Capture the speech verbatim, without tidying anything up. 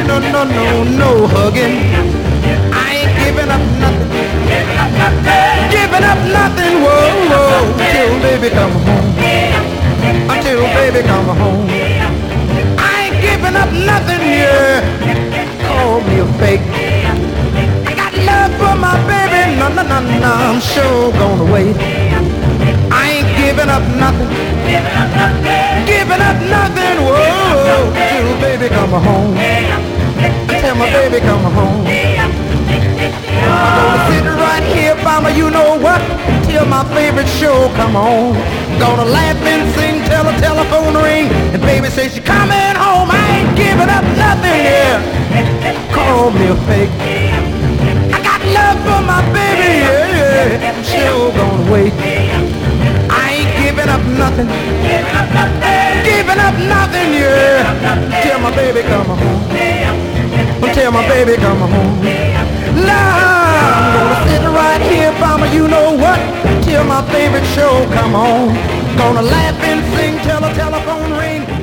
no, no, no, no hugging. I ain't giving up nothing. Giving up nothing, whoa, whoa, till baby come home. Until baby come home. I ain't giving up nothing, yeah. Call me a fake. I got love for my baby, no, no, no, no, I'm sure gonna wait. I ain't giving up nothing. Giving up nothing, whoa, till baby come home. Till my baby come home. I'm gonna sit right here by my you know what till my favorite show come on. Gonna laugh and sing till the telephone ring and baby say she coming home. I ain't giving up nothing, yeah. Call me a fake. I got love for my baby, yeah, yeah. I'm sure gonna wait. I ain't giving up nothing. Giving up nothing, yeah. Till my baby come home. Until my baby come home. Love, I'm gonna sit right here by my you know what till my favorite show come on. Gonna laugh and sing till the telephone ring.